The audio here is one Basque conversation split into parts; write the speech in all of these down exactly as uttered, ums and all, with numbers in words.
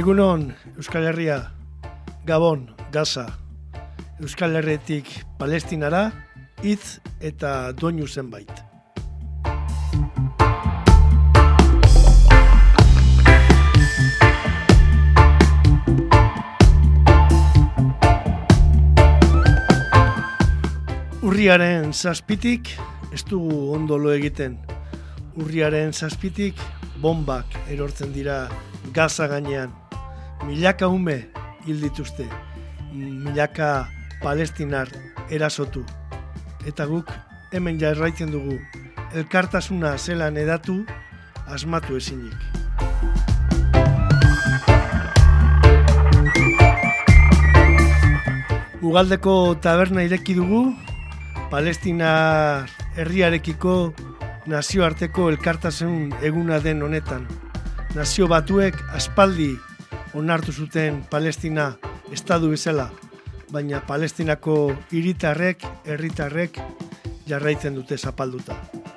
Egunon, Euskal Herria, Gabon, Gaza, Euskal Herretik Palestinara, hitz eta doinu zenbait. Urriaren zazpitik, ez dugu ondo lo egiten. Urriaren zazpitik, bombak erortzen dira Gaza gainean. Milaka ume hil dituzte, milaka palestinar erasotu. Eta guk hemen jarraitzen dugu, elkartasuna zelan edatu, asmatu ezinik. Ugaldeko taberna ireki dugu, Palestina herriarekiko nazioarteko elkartasun eguna den honetan. Nazio batuek aspaldi onartu zuten Palestina estatu bezala, baina Palestinako hiritarrek, herritarrek jarraitzen dute zapalduta.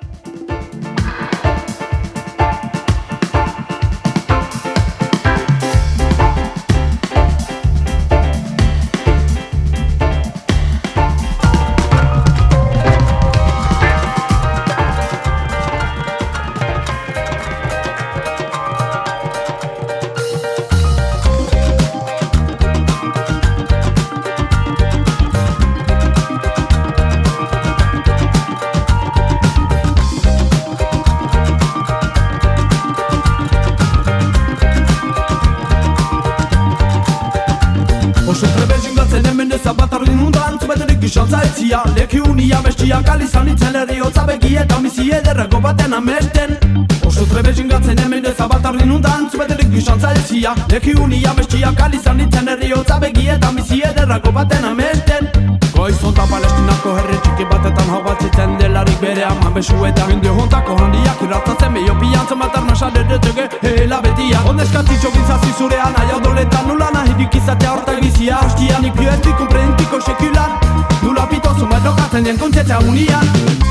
Zaltzia, leki unia bestiak alizan itzen eriotza begi eta mizi ederreko baten amesten. Oso trebe jingatzen hemen ezabatarri nundan zubeterik gizan zaltzia, leki unia bestiak alizan itzen eriotza begi eta mizi ederreko baten amesten. Goizonta Palestinako herri txiki batetan hau batzitzen delarik bere aman besu eta Indio hontako handiak irratatzen meio piantzen matarna saderetege hela betia. Ondeskatitxo gintzazi zurean aia doletan nula nahidik izatea horta gizia hostianik bioetik komprendiko sekulan. Nula pitozu medokatzen dien kontzetzea unian.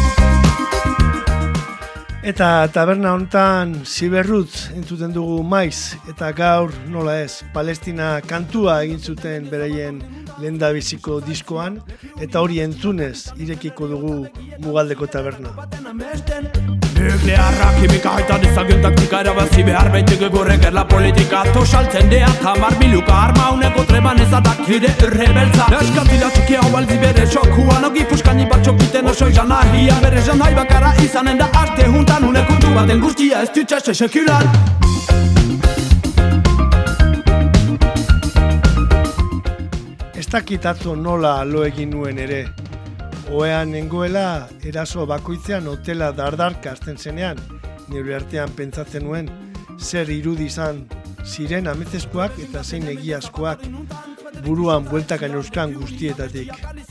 Eta taberna honetan Ziberrutz entzuten dugu maiz, eta gaur nola ez, Palestina kantua egin zuten beraien lehendabiziko diskoan, eta hori entzunez irekiko dugu Mugaldeko taberna. Nuklearra, kimika haita dezagion taktika erabazi behar baitik egorrek erla politika tosaltzen dea tamar miluka arma uneko treban ezadak hide rebeltza eskatila txikia hualzi bere xokuan ogi puskani bat txokiten oso izan ahia bere janai bakara izanen da arte juntan uneko du baten guztia ez dutxase sekulan. Ez dakit atzo nola lo egin nuen ere. Oean nengoela eraso bakoitzean hotela dardarka azten zenean, nire artean pentsatzen nuen zer irudi izan ziren amezezkoak eta zein egiazkoak buruan bueltakan euskan guztietatik.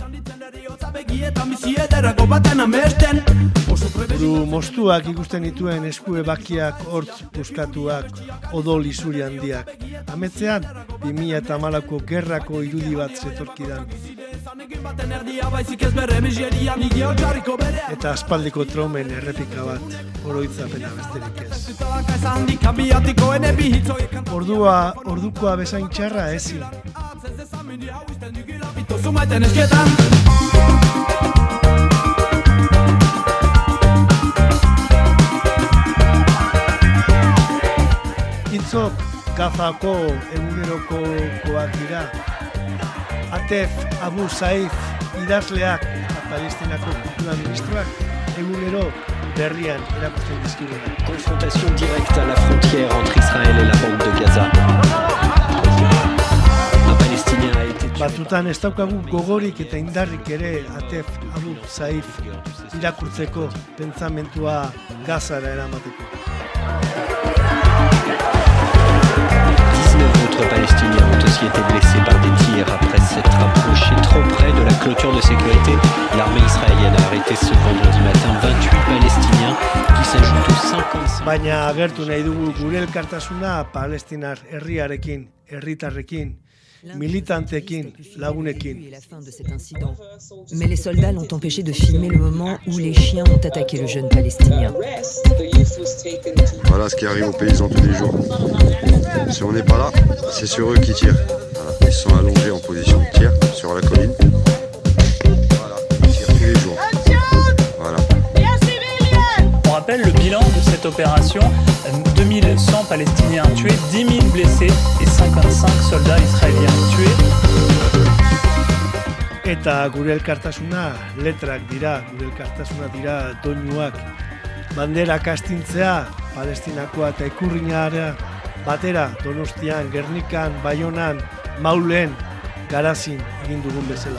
Buru mostuak ikusten dituen esku ebakiak hortz puskatuak, odol izuri handiak. Ametzean, bi mila hamalauko gerrako irudi bat zetorkidan. Eta aspaldiko traumen errepika bat, oroitzapena besterik ez. Ordua, ordukoa bezain txarra ezin. Itzok Gazako egunerokoak dira. Atef Abu Saif idazleak eta Palestinako kultura ministroak egunero berrian erakusten dizkiguna. Confrontation directe à la frontière entre Israël et la bande de Gaza. Un Palestinien a été tué. Batutan ez daukagu gogorik eta indarrik ere Atef Abu Saif irakurtzeko pentsamentua Gazara eramateko. dix-neuf autres Palestiniens ont aussi été blessés par des tirs après s'être approchés trop près de la clôture de sécurité. L'armée israélienne a arrêté ce vendredi matin vingt-huit Palestiniens qui s'ajoutent aux cinquante-cinq. Baina agertu nahi dugu gure elkartasuna palestinar herriarekin, herritarrekin, militanteekin, lagunekin. Mais les soldats l'ont empêché de filmer le moment où les chiens ont attaqué le jeune Palestinien. Voilà ce qui arrive aux paysans tous les jours. Si on n'est pas là, c'est sur eux qui tirent. Voilà. Ils sont allongés en position de tir sur la colline. Voilà, ils tirent tous les jours. Voilà. On rappelle le bilan de cette opération, deux mille cent Palestiniens tués, dix mille blessés et cinquante-cinq soldats israéliens tués. Eta gure elkartasuna letrak dira, gure elkartasuna dira doinuak. Bandera kastintzea, Palestinakoa eta Ikurriñara, batera, Donostian, Gernikan, Baionan, Maulen, Garazin egin dugun bezala.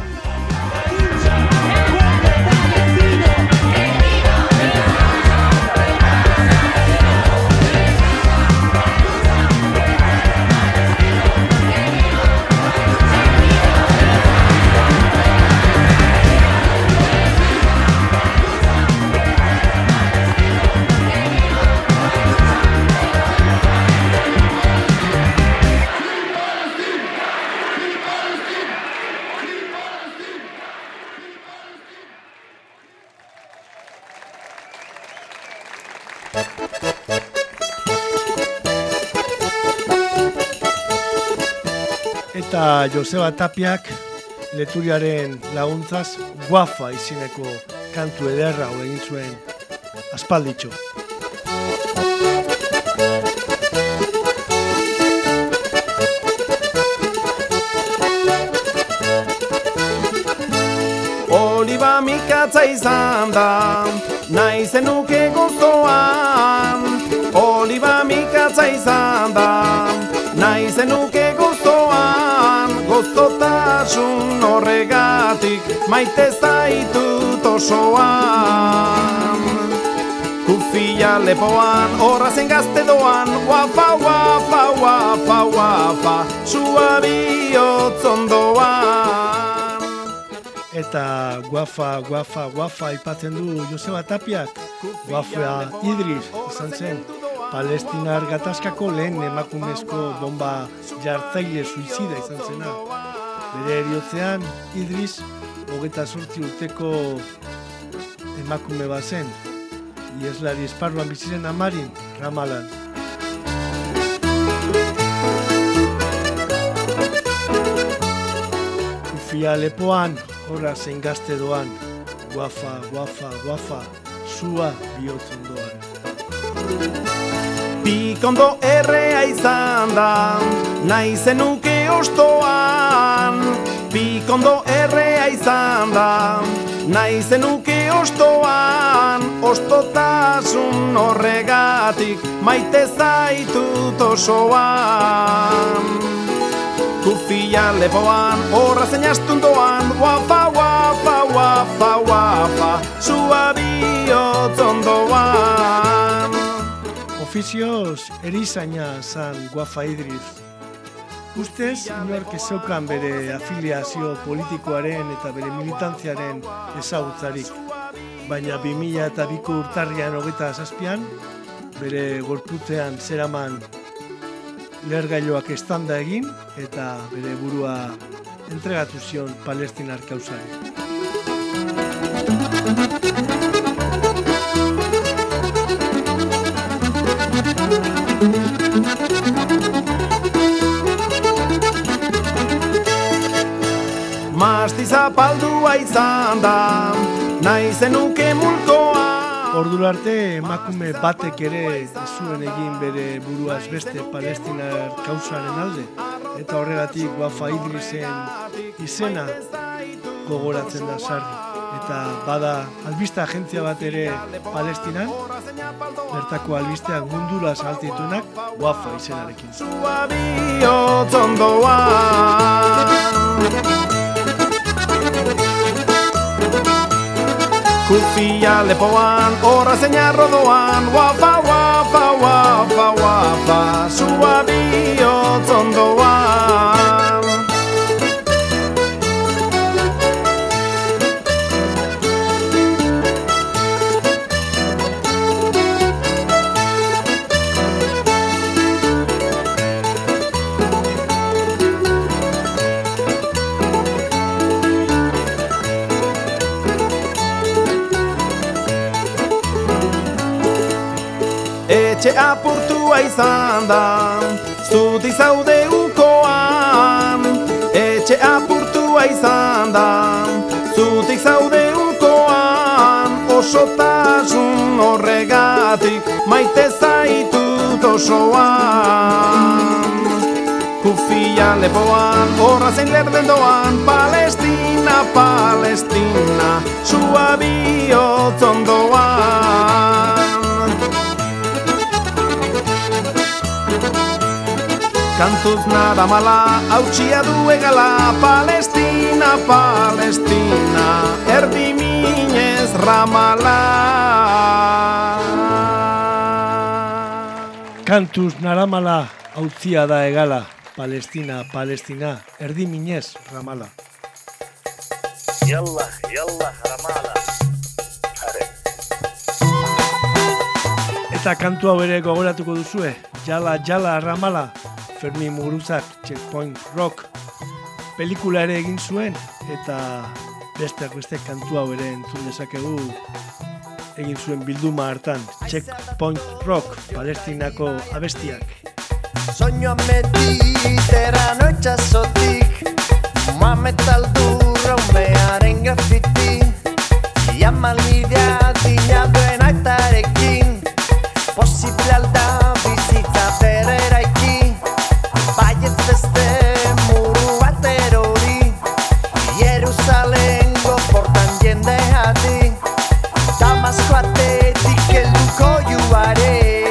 Eta Joseba Tapiak leturiaren laguntzaz Guafa izeneko kantu ederra hau egin zuen aspalditxo. Oliba mikatza izan da, nahi zenuke gozoan. Oliba mikatza izan da, nahi zenuke gozoan. Gozotasun horregatik maite zaitut osoan. Kufia lepoan, horra zen gazte doan. Guafa, guafa, guafa, guafa, sua bihotz ondoan. Eta Guafa, Guafa, Guafa aipatzen du Joseba Tapiak. Guafa Idris izan zen Palestinar gatazkako lehen emakumezko bomba jartzaile suizida izan zena. Bere eriotzean Idris hogeita zortzi urteko emakume bazen. Ieslari esparruan biziren amarin, Ramalan. Kufia lepoan, horra zein gazte doan, Guafa, Guafa, Guafa, sua bihotz ondoan. Pikondo errea izan da, nahi zenuke ostoan. Pikondo errea izan da, nahi zenuke ostoan. Ostotasun horregatik maite zaitut osoan. Kufia lepoan, horra zein astundoan. Guafa, guafa, guafa, guafa, sua bihotz ondoan. Ofizioz erizaina zan Guafa Idris. Ustez, inork ezeukan bere afiliazio politikoaren eta bere militantziaren ezagutzarik. Baina bi mila eta biko urtarrian hogeita zazpian, bere gorputzean zeraman lehergailuak estanda egin eta bere burua entregatu zion Palestinar kausari. Masti zapaldua izan da, nahi zenuke mulkoa. Ordura arte emakume batek ere ez zuen egin bere buruaz beste Palestinar kausaren alde, eta horregatik Guafa Idrisen izena gogoratzen da sarri. Eta bada albiste agentzia bat ere Palestinan, bertako albisteak mundura zahaltituenak Guafa izenarekin. Sua bihotz ondoan. Kufia lepoan, horra zein arrodoan. Guafa, guafa, guafa, guafa, sua bihotz ondoan. apurtua izan da, zutik zaude ukoan. Etxe apurtua izan da, zutik zaude ukoan. Osotasun horregatik maite zaitut osoan. Kufian lepoan, horra zein lerden doan, Palestina, Palestina, sua bihotz ondoan. Kantuz nada mala, hautsia du egala, Palestina, Palestina, erdi minez ramala. Kantuz naramala, hautzia da egala, Palestina, Palestina, erdi minez ramala. Yalla, yalla, ramala. Eta kantu hau ere gogoratuko duzue, Jala, Jala, Ramala, Fermin Muguruzak, Checkpoint Rock, pelikula ere egin zuen, eta besteak beste kantu hau ere entzun dezakegu egin zuen bilduma hartan, Checkpoint Rock, Palestinako abestiak. Soño mediterrano itxasotik, Mohamed Aldurra umearen grafiti, Jamalidea dina duen aitarekin, posible alda bizitza bereraiki, baiet beste muru bat erori, Jerusalengo portan jende hadi, Damasko atetik helduko juare.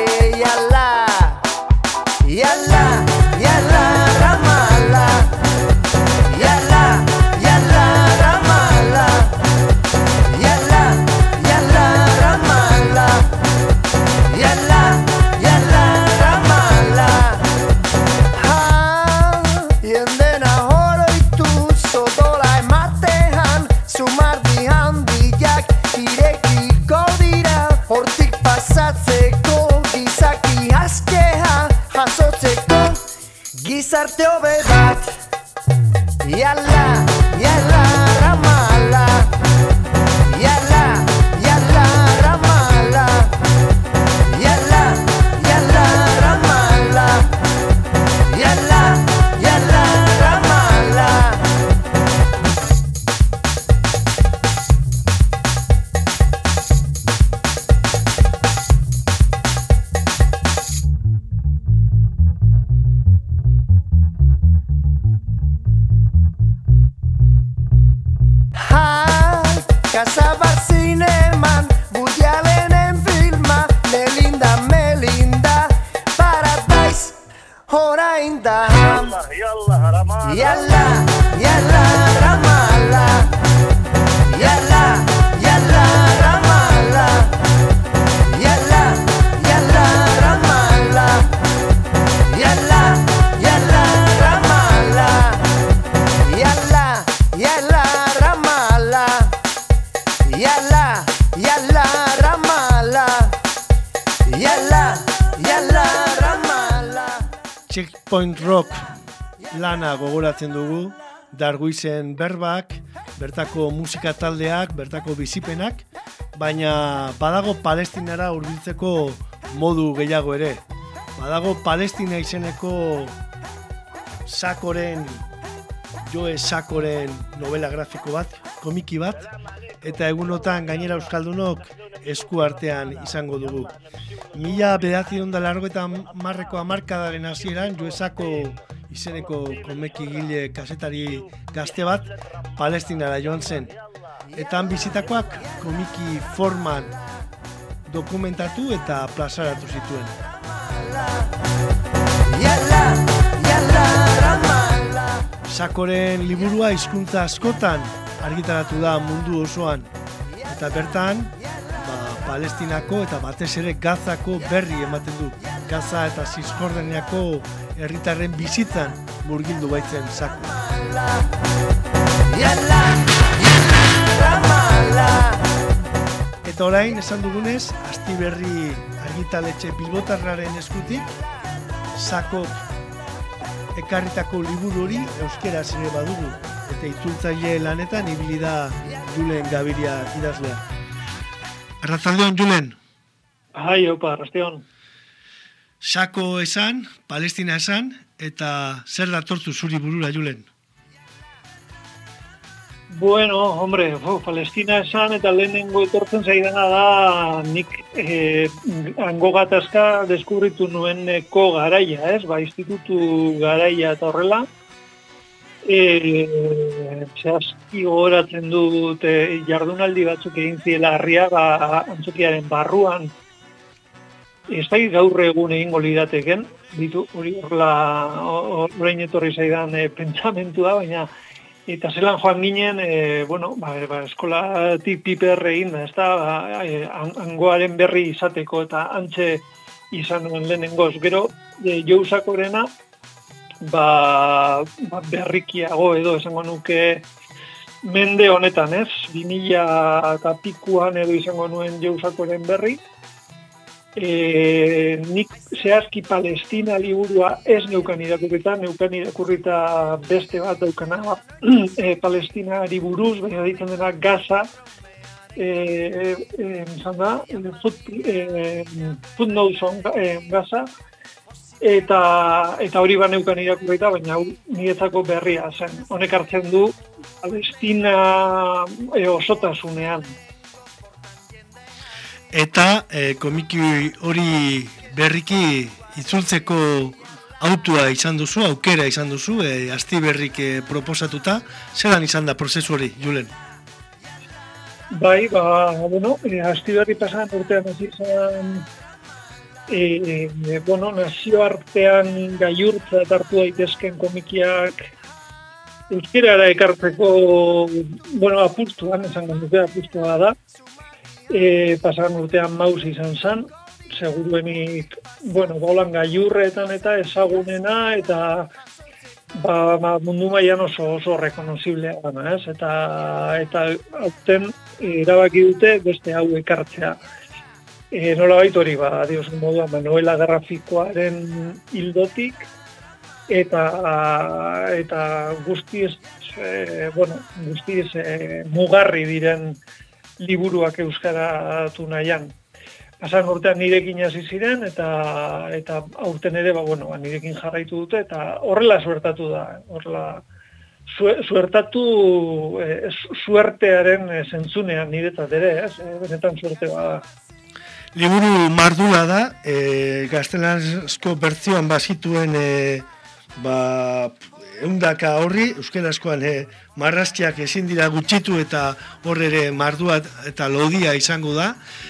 Yalla, yalla, Ramallah. Yalla, yalla, Ramallah. Yalla, yalla, Ramallah. Yalla, yalla, Ramallah. Ha, jendena horoituz odola ematean, sumardi handiak irekiko dira, hortik pasatzeko gizaki askeha, jasotzeko gizarte hobe bat. Yalla, yalla, Ramallah. Yalla, yalla, Ramallah. Yalla, yalla, Ramallah. Yalla, yalla, Ramallah. Casabar zineman, Woody Allenen filma, Melinda, Melinda, Paradise, orain da. Yalla, yalla, ramala. Yalla, yalla, Ramallah. Yalla, yalla, Ramallah. Yalla, yalla, Ramallah. Yalla, yalla, Ramallah. Yalla, yalla, Ramallah. Yalla, yalla, Ramallah. Yalla, yalla, Ramallah. Checkpoint Rock lana gogoratzen dugu, Darwizen berbak, bertako musika taldeak, bertako bizipenak, baina badago Palestinara hurbiltzeko modu gehiago ere. Badago Palestina izeneko Sakoren, Joe Sakoren novela grafiko bat, komiki bat, eta egunotan gainera euskaldunok esku artean izango dugu. Mila bederatziehun eta laurogeita hamarreko hamarkadaren hasieran Joe Sako izeneko komikigile kazetari gazte bat Palestinara joan zen. Eta han bizitakoak komiki forman dokumentatu eta plazaratu zituen. Sakoren liburua hizkuntza askotan argitaratu da mundu osoan. Eta bertan, ba, Palestinako eta batez ere Gazako berri ematen du. Gaza eta Zisjordaniako herritarren bizitzan murgildu baitzen Sako. Eta orain, esan dugunez, Astiberri argitaletxe bilbotarraren eskutik, Sakok ekarritako liburu hori euskeraz ere badugu, eta itzultzaile lanetan ibili da Julen Gabiria idazlea. Arratsaldeon, Julen. Hai, opa, arratsaldeon. Sako esan, Palestina esan, eta zer datortu zuri burura, Julen? Bueno, hombre, oh, Palestina esan eta lehenengo etortzen zaidana da nik eh, hango gatazka deskubritu nueneko garaia, ez? Ba, institutu garaia eta horrela. E, zehazki gogoratzen dut e, jardunaldi batzuk egin ziela Arriaga antzokiaren barruan. Ez da gaur egun egingo lirateken, ditu hori horrela orain etorri zaidan e, pentsamentua, baina eta zelan joan ginen, e, bueno, ba, ba, eskolatik piper egin da, ez da, ba, e, hangoaren berri izateko eta antxe izan nuen lehenengoz. Gero, e, Jousakorena, ba, ba, berrikiago edo esango nuke mende honetan, ez? bi mila eta pikuan edo izango nuen Jousakoren berri. E, nik zehazki Palestina liburua ez neukan irakurrita, neukan irakurrita beste bat daukana e, Palestinari buruz, baina ditzen dena Gaza, e, e, izan da, e, Footnotes on e, Gaza, eta, eta hori ba neukan irakurrita, baina niretzako berria zen. Honek hartzen du Palestina e, osotasunean. Eta e, komiki hori berriki itzultzeko autua izan duzu, aukera izan duzu, e, asti berrik e, proposatuta. Zeran izan da prozesu hori, Julen? Bai, ba, bueno, e, asti berri pasan urtean ez izan, e, e, bueno, nazioartean gaiurtza hartu daitezken komikiak euskerara ekartzeko, bueno, apustuan, esango nuke apustua da. E, pasaran urtean Maus izan zen, seguruenik, bueno, baulan gaiurretan eta ezagunena, eta ba, ba, mundu mailan oso oso rekonoziblea gana, ez? Eta, eta hauten erabaki dute beste hau ekartzea. E, nola bait hori, ba, dios moduan, novela grafikoaren hildotik, eta, eta guztiz, e, bueno, guztiz e, mugarri diren liburuak euskaratu nahian. Pasan urtean nirekin hasi ziren eta eta aurten ere ba bueno, nirekin jarraitu dute eta horrela suertatu da. Horrela suertatu e, suertearen e, zentzunean niretzat ere, ez? E, benetan suerte bada. Liburu mardula da, e, gaztelanazko bertzioan bazituen e, ba eundaka horri, euskarazkoan e, marrazkiak ezin dira gutxitu eta hor ere mardua eta lodia izango da.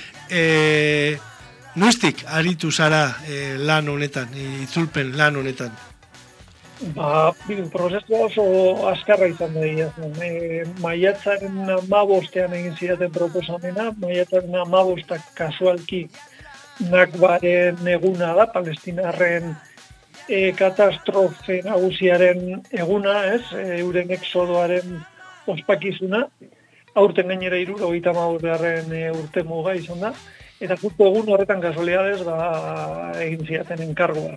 E, Noiztik aritu zara e, lan honetan, itzulpen lan honetan? Ba, prozesu oso azkarra izan da. E, maiatzaren hamabostean egin zidaten proposamena, maiatzaren hamabostak kasualki Nakbaren eguna da, Palestinarren E, katastrofe nagusiaren eguna, ez, e, euren exodoaren ospakizuna, aurten gainera hirurogeita hamabost e, urte muga izan da, eta justu egun horretan kasualidades ba, egin ziaten enkargoa.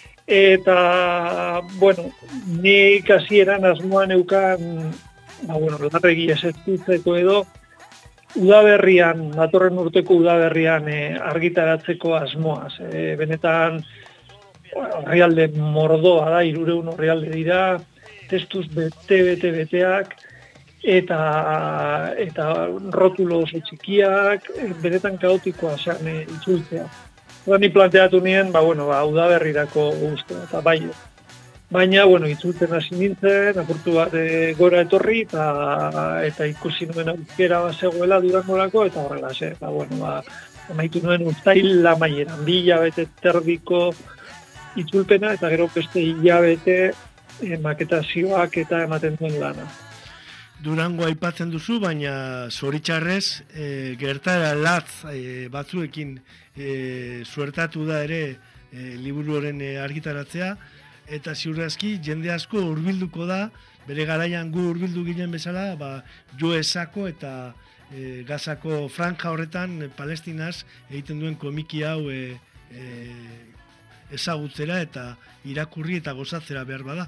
Eta, bueno, nik hasieran asmoan eukan, ba, bueno, larregi esetzitzeko edo, udaberrian, datorren urteko udaberrian e, argitaratzeko asmoaz. E, benetan, orrialde mordoa da, hirurehun orrialde dira, testuz bete-bete-beteak, eta, eta rotulo oso txikiak, benetan kaotikoa zen e, itzultzea. Ni planteatu nien, ba, bueno, ba, udaberrirako uste, eta bai. Baina, bueno, itzultzen hasi nintzen, apurtu bat e, gora etorri, eta, eta ikusi nuen aukera bat zegoela Durangorako, eta horrela, ze, ba, bueno, ba, amaitu nuen uztail amaieran, bi hilabete terdiko itzulpena, eta gero beste hilabete e, maketazioak eta ematen duen lana. Durango aipatzen duzu, baina zoritxarrez e, gertara latz e, batzuekin e, suertatu da ere e, liburuaren e, argitaratzea, eta ziurrazki jende asko hurbilduko da, bere garaian gu hurbildu ginen bezala, ba, Joesako eta e, Gazako franja horretan e, Palestinaz egiten duen komiki hau e, e, ezagutzera eta irakurri eta gozatzera behar bada.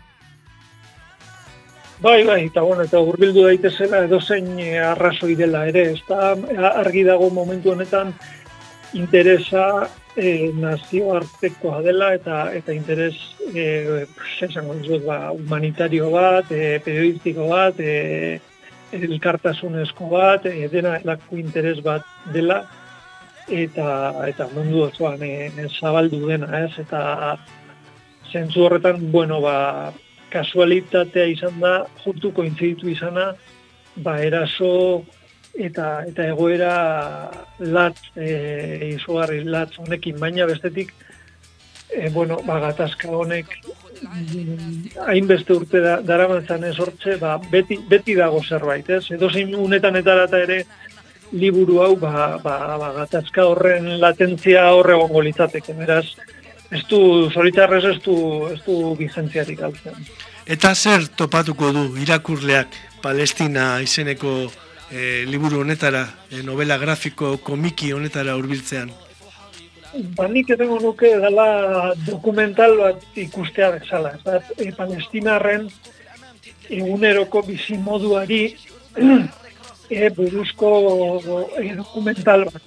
Bai, bai, eta bueno, eta hurbildu daitezela edozein arrazoi dela ere, ez da argi dago momentu honetan interesa e, nazioartekoa dela eta eta interes e, esango dizut ba, humanitario bat, e, periodistiko bat, e, elkartasunezko bat, e, dena delako interes bat dela eta eta mundu osoan e, zabaldu dena, ez? Eta zentzu horretan, bueno, ba, kasualitatea izan da, justu kointziditu izana, ba, eraso eta eta egoera latz, e, izugarri latz honekin, baina bestetik, e, bueno, ba, gatazka honek hainbeste urte da, daramatzan ez hortze, ba, beti, beti dago zerbait, ez? Edozein unetan etarata ere liburu hau, ba, ba, ba, gatazka horren latentzia horre egongo litzateke, beraz, ez du, zoritzarrez ez du, ez du vigentziarik altzen. Eta zer topatuko du irakurleak Palestina izeneko e, liburu honetara, e, novela grafiko, komiki honetara hurbiltzean? Ba, nik etengo nuke dela dokumental bat ikustea bezala. Eta, e, Palestinarren eguneroko bizimoduari e, buruzko e, dokumental bat.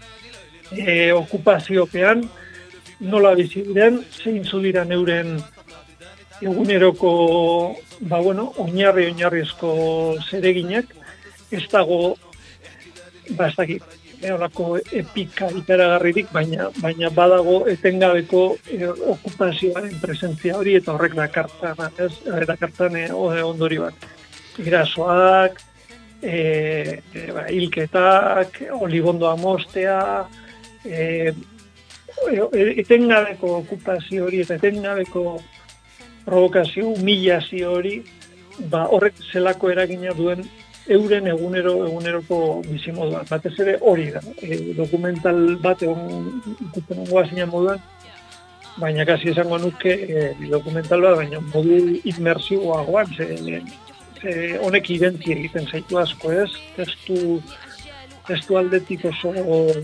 E, okupaziopean, nola bizi diren, zeintzu dira euren eguneroko, ba bueno, oinarri oinarrizko zereginak, ez dago, ba ez dakit, eolako epika ikaragarririk, baina baina badago etengabeko e, okupazioaren presentzia hori eta horrek dakartzan, ez, dakartzan e, ondori bat. Irasoak, e, e, ba, hilketak, olibondoa mostea, e, etengabeko okupazio hori eta etengabeko provokazio, humillazio hori, ba, horrek zelako eragina duen euren egunero eguneroko bizimoduan. Batez ere hori da. E, dokumental bat egon ikusten goazina moduan, baina kasi esango nuke e, dokumental bat, baina modu inmersiboagoan, ze, ze honek identzi egiten zaitu asko, ez? Testu, testu aldetik oso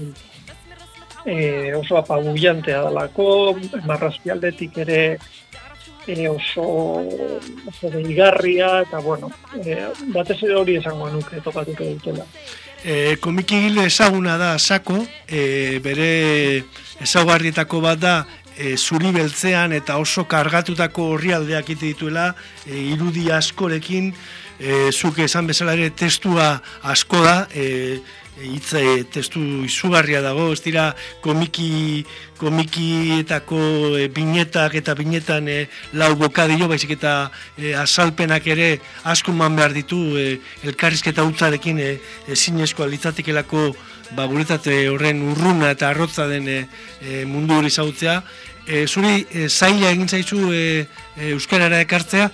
E, oso apabullantea dalako, marrazki aldetik ere e, oso, oso deigarria, eta bueno, e, batez ere hori esango nuke topatuko dutela. E, komikigile ezaguna da Sako, e, bere ezaugarrietako bat da e, zuri beltzean eta oso kargatutako orrialdeak ite dituela, e, irudi askorekin, e, zuk esan bezala ere testua asko da, e, hitze testu izugarria dago, ez dira komiki, komikietako e, binetak eta binetan e, lau bokadillo, baizik eta e, azalpenak ere asko man behar ditu, e, elkarrizketa hutsarekin e, ezinezkoa litzatekelako ba, guretate horren urruna eta arrotza den e, e, mundu hori zautzea. E, zuri e, zaila egin zaizu e, e, euskarara ekartzea?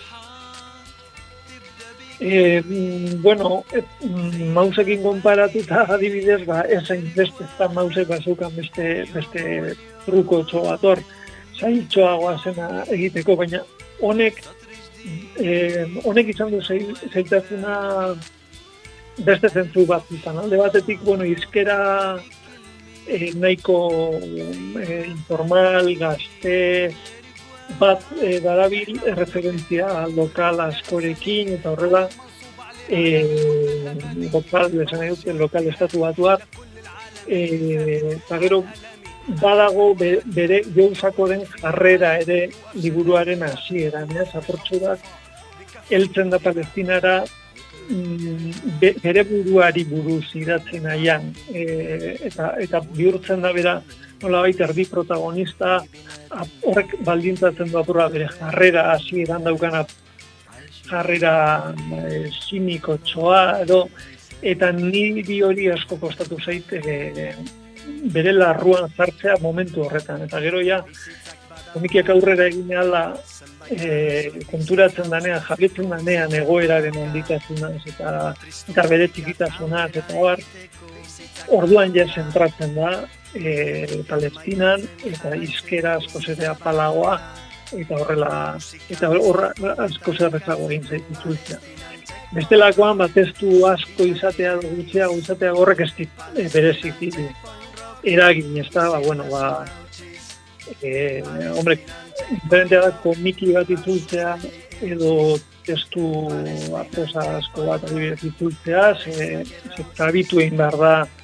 E, bueno, e, mausekin konparatuta adibidez, ba, ezain beste, eta mausek bazukan beste, beste truko bat hor, zailtxoagoa zena egiteko, baina honek, e, honek izan du zailtasuna beste zentzu bat izan. Alde batetik, bueno, izkera e, nahiko e, informal, gazte, bat e, darabil referentzia lokal askorekin eta horrela e, lokal, esan dut, lokal estatu batuak e, eta gero badago be, bere Jousakoren jarrera ere liburuaren hasieran, ez, aportxurak heltzen da Palestinara be, bere buruari buruz idatzen nahian e, eta, eta bihurtzen da bera nolabait erdi protagonista, horrek baldintzatzen du apurra bere jarrera hasieran daukana jarrera e, siniko txoa edo, eta niri hori asko kostatu zait e, bere larruan zartzea momentu horretan, eta gero ja komikiak aurrera egin ala e, konturatzen danean, jabetzen danean egoeraren onditasunaz eta, eta bere txikitasunaz eta bar, orduan ja zentratzen da E, Palestinan eta izkera asko zere apalagoa eta horrela eta horra asko zerrezago egin zaituztea. Bestelakoan batestu asko izatea gutxea izatea horrek ez dit e, berezik ditu eragin, ez da, ba, bueno, ba e, hombre, diferentea da komiki bat itzultzea edo testu aprosa asko bat adibidez itzultzea, ze, ze trabitu egin behar da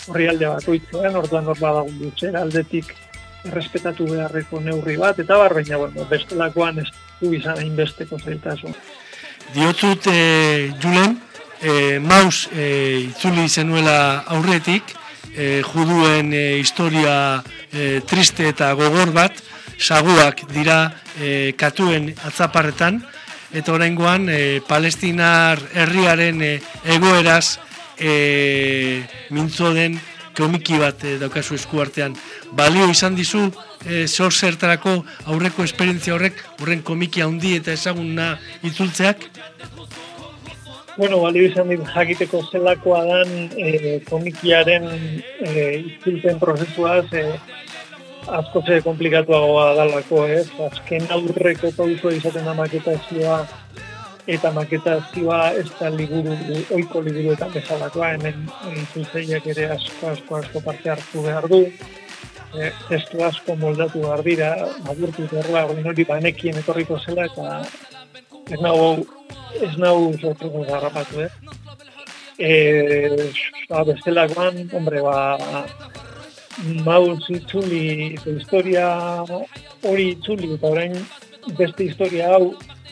horrialde bakoitzean, orduan hor badagun dutxera aldetik errespetatu beharreko neurri bat, eta bar, baina, bueno, bestelakoan ez du izan hainbesteko zailtasun. Diotzut, e, Julen, e, Maus e, itzuli zenuela aurretik, e, juduen e, historia e, triste eta gogor bat, saguak dira e, katuen atzaparretan, eta oraingoan e, palestinar herriaren e, egoeraz e, mintzo den komiki bat e, daukazu eskuartean. Balio izan dizu e, zor zertarako aurreko esperientzia horrek, horren komiki handi eta ezaguna itzultzeak? Bueno, balio izan dit jakiteko zelakoa dan e, komikiaren e, itzulpen prozesuaz e, asko ze komplikatuagoa dalako, ez? Azken aurreko pausoa izaten da maketazioa, eta maketazioa ez da liburu, oiko liburuetan bezalakoa, hemen itzultzeiak ere asko, asko, asko parte hartu behar du, e, testu asko moldatu behar dira, agurtu berroa, hori banekien etorriko zela, eta ez nahu, ez nahu sorpresa garrapatu, eh? E, ba, bestelakoan, hombre, ba, Maus itzuli, historia hori itzuli, eta orain beste historia hau,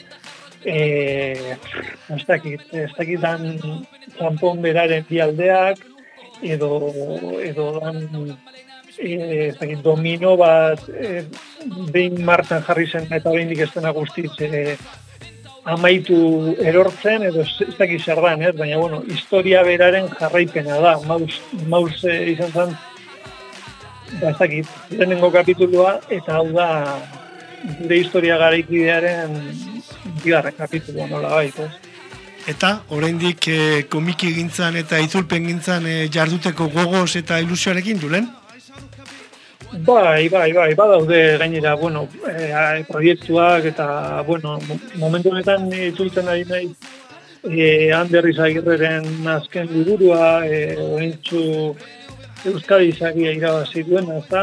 e, ez dakit, ez dakit dan Txampon beraren bi aldeak, edo, edo dan, e, ez dakit, domino bat, e, behin martxan jarri zen, eta behindik ez dena guztiz, e, amaitu erortzen, edo ez dakit zer dan, ez? Baina, bueno, historia beraren jarraipena da, Maus, Maus e, izan zen, ba, ez dakit, lehenengo kapitulua, eta hau da gure historia garaikidearen bigarren kapitulua nola baita. Eta, oraindik e, komiki gintzan eta itzulpen gintzan e, jarduteko gogoz eta ilusioarekin, Julen? Bai, bai, bai, badaude gainera, bueno, e, proiektuak eta, bueno, momentu honetan itzultzen ari nahi e, Ander Izagirreren azken liburua, e, oraintzu Euskadi izagia irabazi duena, eta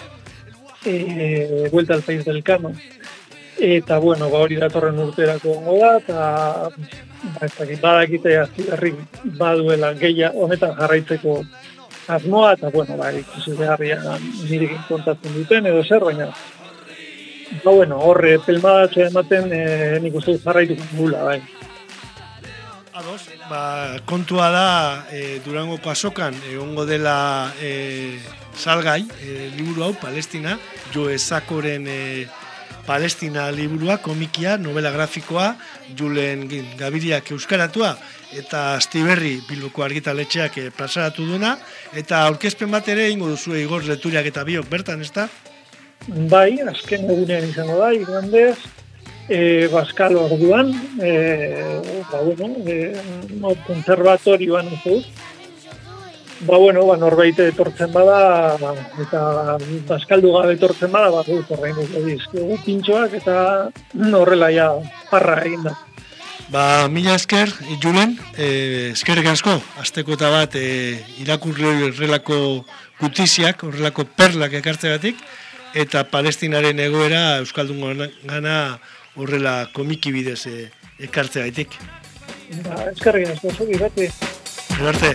e, Vuelta al País del Cano. Eta, bueno, ba, hori datorren urterako gongo da, eta ba, ez dakit, badakite herri baduela gehia honetan jarraitzeko asmoa, eta, bueno, ba, ikusi beharria nirekin kontatzen duten, edo zer, baina, ba, bueno, horre pelmadatxo ematen e, nik uste jarraituko gula, bai. Ados, ba, kontua da e, Durangoko azokan egongo dela e, salgai e, liburu hau, Palestina, Joe Sakoren e, Palestina liburua, komikia, novela grafikoa, Julen Gabiriak euskaratua, eta Astiberri Bilboko argitaletxeak e, plazaratu duena, eta aurkezpen bat ere ingo duzu Igor Leturiak eta biok bertan, ez da? Bai, azken egunean izango da, igandez, E, Baskal orduan, e, ba, bueno, e, no, konservatorioan ez dut. Ba, bueno, ba, norbait etortzen bada, eta Baskaldu gabe etortzen bada, ba, dut horrein dut dizkegu pintxoak, eta horrela ja parra egin da. Ba, mila esker, Julen, e, eskerrik asko, azteko eta bat e, irakurri horrelako gutiziak, horrelako perlak ekartzegatik, eta Palestinaren egoera Euskaldun gana horrela komiki bidez e, ekartzea gaitik. Ba, eskerrik asko, zuri, bate. Arte.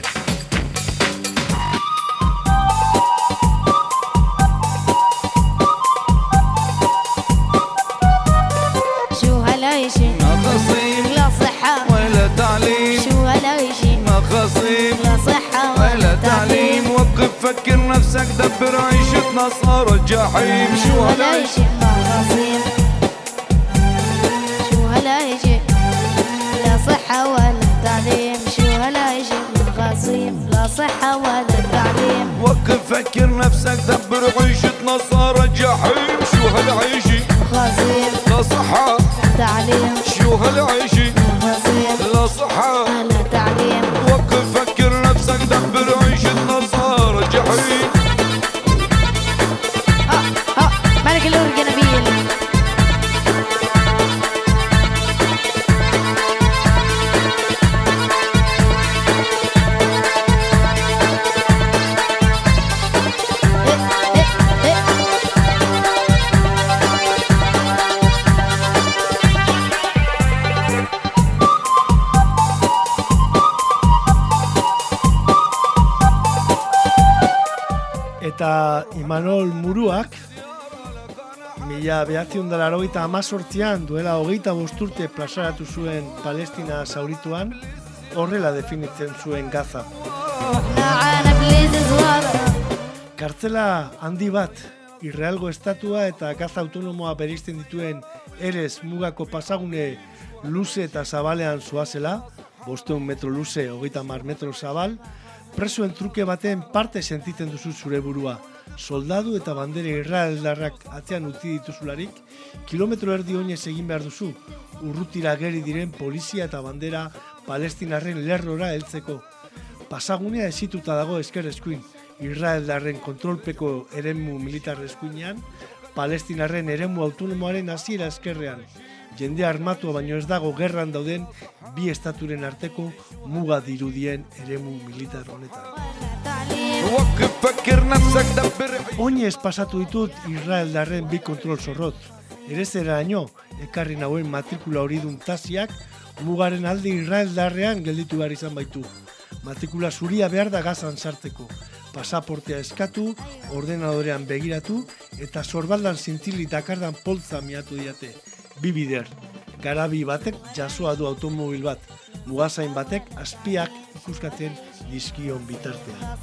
شو هالعيشة ناقصين لا صحة ولا تعليم شو هالعيشة ناقصين لا صحة ولا تعليم وقف فكر نفسك دبر عيشتنا صار الجحيم شو هالعيشة ناقصين هالعيشة لا صحة ولا تعليم شو هالعيشة ناقصين لا صحة ولا تعليم وقف فكر نفسك دبر عيشتنا صار الجحيم شو هالعيشة ناقصين لا صحة تعليم شو هالعيشة ناقصين لا صحة ولا تعليم وقف فكر نفسك دبر عيشتنا صار الجحيم ها ها ملك الأورج نبيل Eta Imanol Muruak, mila behatziehun eta laurogeita hemezortzian duela hogeita bost urte plazaratu zuen Palestina zaurituan, horrela definitzen zuen Gaza. Kartzela handi bat, Israelgo estatua eta Gaza autonomoa bereizten dituen Erez mugako pasagune luze eta zabalean zoazela, bostehun metro luze, hogeita hamar metro zabal, presoen truke baten parte sentitzen duzu zure burua. Soldadu eta bandera israeldarrak atzean utzi dituzularik, kilometro erdi oinez egin behar duzu, urrutira geri diren polizia eta bandera palestinarren lerrora heltzeko. Pasagunea ezituta dago esker eskuin, israeldarren kontrolpeko eremu militar eskuinean, palestinarren eremu autonomoaren hasiera eskerrean. Jende armatua baino ez dago gerran dauden bi estaturen arteko muga dirudien eremu militar honetan. Oinez pasatu ditut israeldarren bi kontrol zorrotz. Erezeraino, ekarri nauen matrikula hori dun tasiak, mugaren alde israeldarrean gelditu behar izan baitu. Matrikula zuria behar da Gazan sartzeko. Pasaportea eskatu, ordenadorean begiratu, eta sorbaldan zintzili dakardan poltza miatu diate. Bi bider, garabi batek jasoa du automobil bat, mugazain batek azpiak ikuskatzen dizkion bitartean.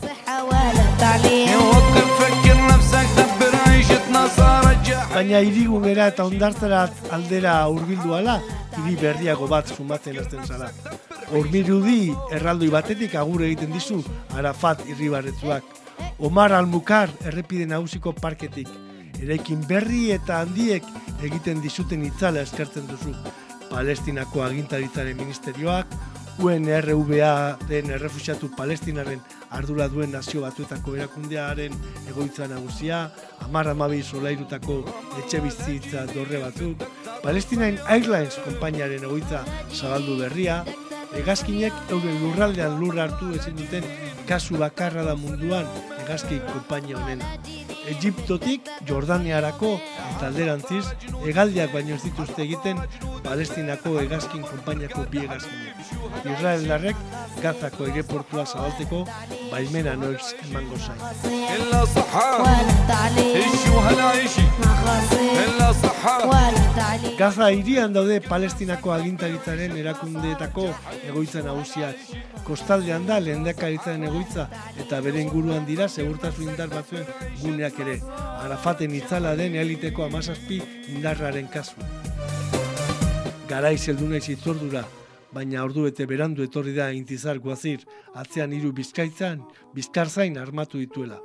Baina hirigunera eta hondartzara aldera hurbildu ala, hiri berriago bat sumatzen hasten zara. Hormirudi erraldoi batetik agur egiten dizu Arafat irribarretzuak. Omar Almukar errepide nagusiko parketik. Eraikin berri eta handiek egiten dizuten itzala eskertzen duzu. Palestinako agintaritzaren ministerioak, U N R W A-ren errefuxiatu palestinaren ardura duen nazio batuetako erakundearen egoitza nagusia, hamar hamabi solairutako etxe bizitza dorre batzuk, Palestine Airlines konpainiaren egoitza zabaldu berria, hegazkinek euren lurraldean lur hartu ezin duten kasu bakarra da munduan hegazki konpainia honena. Egiptotik Jordaniarako eta alderantziz hegaldiak baino ez dituzte egiten Palestinako hegazkin konpainiako bi hegazkinek. Israeldarrek Gazako aireportua zabalteko baimena noiz emango zain. Gaza hirian daude Palestinako agintaritzaren erakundeetako egoitza nagusiak. Kostaldean da lehendakaritzaren egoitza eta bere inguruan dira segurtasun indar batzuen guneak ere. Arafaten itzala den eliteko hamazazpi indarraren kasu. Garaiz heldu naiz itzordura, baina ordu bete berandu etorri da Intizar Guazir, atzean hiru bizkaitzan, bizkarzain armatu dituela.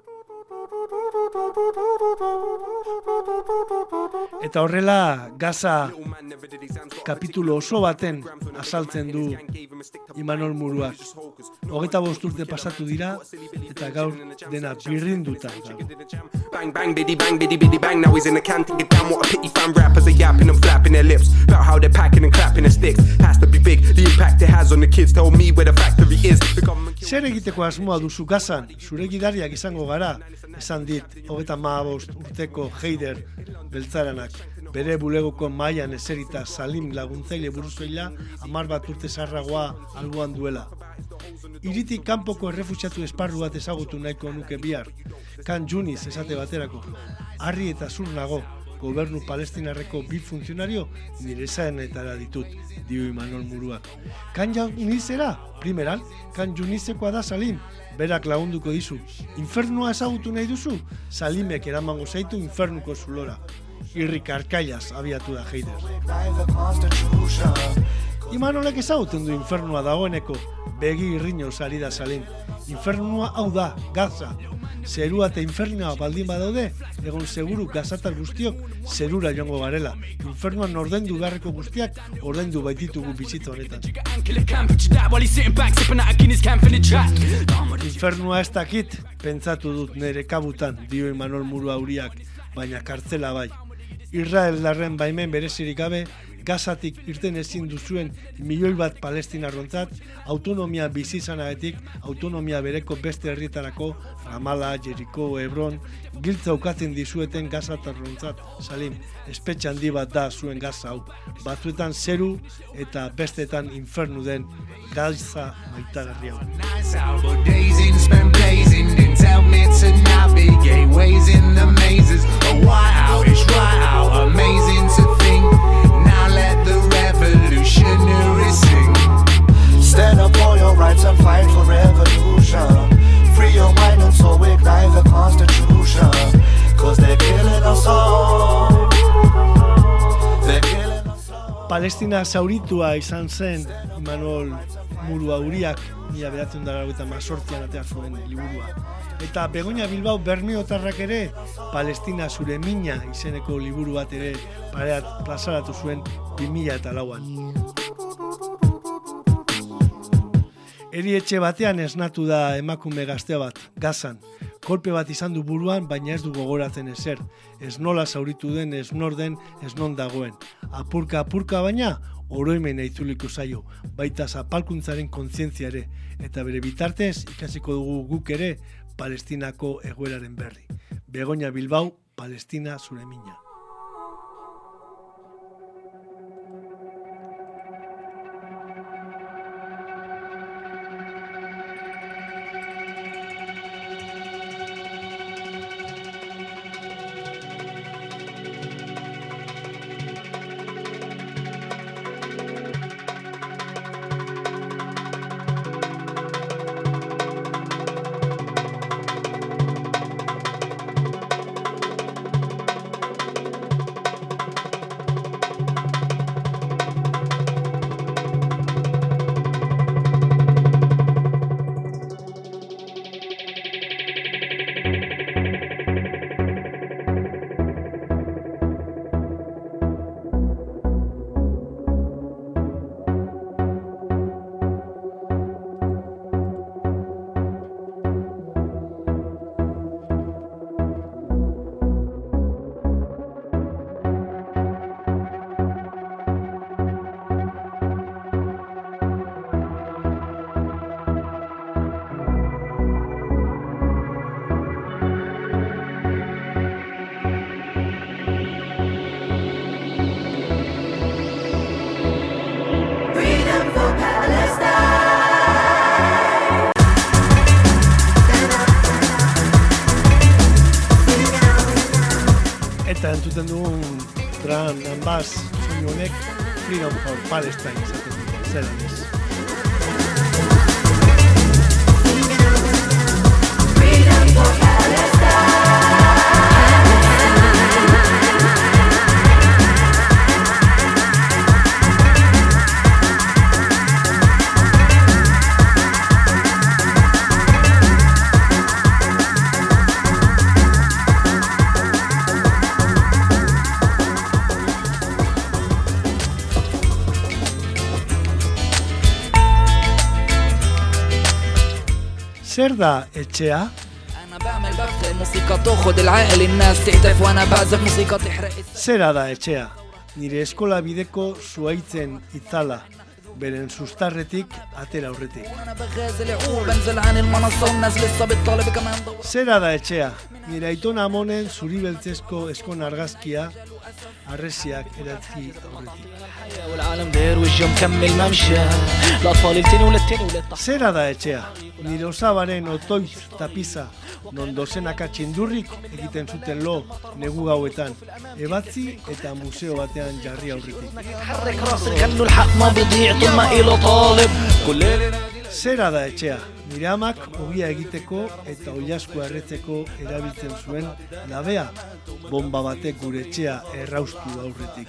Eta horrela, Gaza kapitulo oso baten azaltzen du Imanol Muruak. Hogeita bost urte pasatu dira eta gaur dena birrinduta. Bang bang biddy bang biddy biddy bang, now he's in the can, take it down, what a pity fan rappers are yapping and flapping their lips about how they're packing and clapping their sticks. Has to be big, the impact it has on the kids, tell me where the factory is. Zer egiteko asmoa duzu Gazan? Zure gidariak izango gara, esan dit, hogeita hamabost urteko Heider beltzaranak. Bere bulegoko mailan eserita Salim laguntzaile buruzoila hamar bat urte zarragoa alboan duela. Hiritik kanpoko errefuxiatu esparru bat ezagutu nahiko nuke bihar. Kan Yunis esate baterako. Harri eta zur nago, gobernu palestinarreko bi funtzionario nire zaenetara ditut, dio Imanol Muruak. Kan Yunisera, primeran, kan Yunisekoa da Salim, berak lagunduko dizu. Infernua ezagutu nahi duzu? Salimek eramango zaitu infernuko zulora. Irrik arkaiaz abiatu da Heider. Imanolek ezaguten du infernua dagoeneko, begi irriño ari da Salim. Infernua hau da, Gaza. Zerua eta infernua baldin badaude, egon seguru gazatar guztiok zerura joango garela. Infernuan ordaindu beharreko guztiak ordaindu baititugu bizitza honetan. Infernua ez dakit, pentsatu dut nire kabutan, dio Imanol Murua Uriak, baina kartzela bai. Israeldarren baimen berezirik gabe, Gazatik irten ezin duzuen milioi bat palestinarrontzat, autonomia bizizanaetik, autonomia bereko beste herrietarako, Ramala, Jeriko, Hebron, giltza ukatzen dizueten Gazatarrontzat, Salim, espetxe handi bat da zuen Gaza hau. Batzuetan zeru eta bestetan infernu den Gaza baitagarria. help me to navigate ways in the mazes. A white out, it's right out, amazing to think. Now let the revolutionaries sing. Stand up for your rights and fight for revolution. Free your mind and so ignite the constitution. Cause they're killing us all. They're killing us all. Palestina zauritua izan zen Imanol Muruauriak mila bederatziehun eta laurogeita hemezortzian atera zuen liburua. Eta Begoña Bilbao bermeotarrak ere Palestina zure mina izeneko liburu bat ere plazaratu zuen bi mila lauan. Erietxe batean esnatu da emakume gaztea bat, Gazan. Kolpe bat izan du buruan, baina ez du gogoratzen ezer. Ez nola zauritu den, ez nor den, ez non dagoen. Apurka apurka baina, oroimena itzuliko zaio, baita zapalkuntzaren kontzientzia ere. Eta bere bitartez, ikasiko dugu guk ere, Palestinako egoeraren berri. Begoña Bilbao, Palestina zure mina. Entzuten dugun Drum and Bass soinu honek Freedom for Palestine izaten dut, zer ez. Freedom for Zer da etxea? Zera da etxea? Nire eskola bideko zuaitzen itzala, beren sustarretik atera aurretik. Zera da etxea? Nire aitona amonen zuri beltzezko eskon argazkia, arresiak eratzi aurretik. Zera da etxea? Nire osabaren otoiz tapiza, non dozenaka txindurrik egiten zuten lo negu gauetan, ebatzi eta museo batean jarri aurretik. Zera da etxea? Nire amak ogia egiteko eta oilasku erretzeko erabiltzen zuen labea, bomba batek gure etxea erraustu aurretik.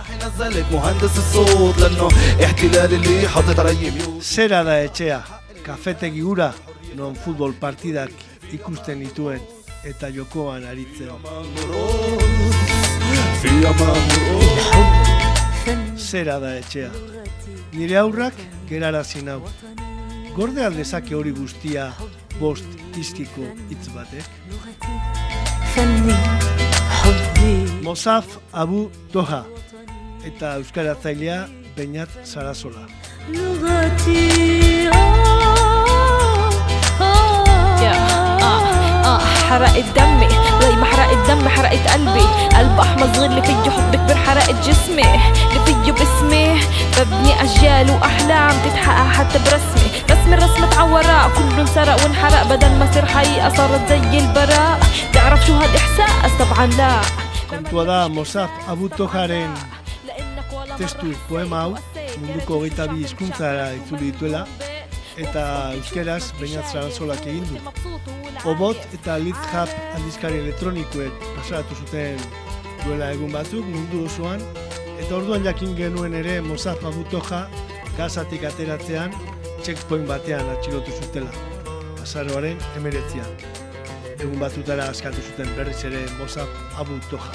Zera da etxea? Kafetegi hura, non futbol partidak ikusten dituen eta jokoan aritzen. Zera da etxea? Nire aurrak gerarazi nau. Gorde aldezake hori guztia bost izkiko hitz batek? Mosaf Abu Toha eta euskaratzailea Beñat Sarasola. حرقت دمي زي ما حرقت دمي حرقت قلبي قلب احمر صغير اللي فيه حب كبير حرقت جسمي اللي فيه باسمي باب نبني أجيال وأحلام تتحقق حتى برسمي رسمي الرسمة عوراء كله انسرق وانحرق بدل ما صير حقيقة صارت زي البراء تعرف شو هالإحساس؟ طبعا لا Kontua da Mosaf Abu Tojaren testu poema hau munduko hogeita bi hizkuntzara itzuli dituela eta euskeraz Beñat Saransolak egin du. Obot eta Litzhap aldizkari elektronikoek pasatu zuten duela egun batzuk mundu osoan eta orduan jakin genuen ere Mosaf Abu Toja gazatik ateratzean checkpoint batean atxilotu zutela. Azaroaren hemeretzian. Egun batutara askatu zuten berriz ere Mosaf Abu Toja.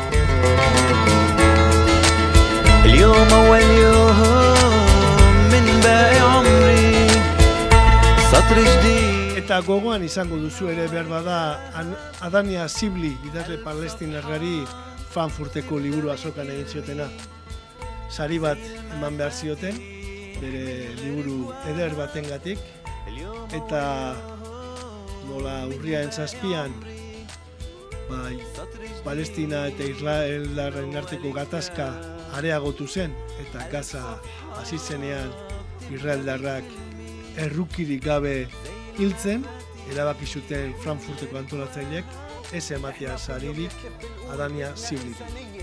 اليوم أول يوم من باقي عمري سطر جديد. Eta gogoan izango duzu ere behar bada Adania Sibli idazle palestinarrari Frankfurteko liburu azokan egin ziotena. Sari bat eman behar zioten, bere liburu eder batengatik eta nola urriaren zazpian bai, Palestina eta Israelaren arteko gatazka areagotu zen eta Gaza hasi zenean Israeldarrak errukirik gabe hiltzen, erabaki zuten Frankfurteko antolatzaileek ez ematea saririk Adania Siblik.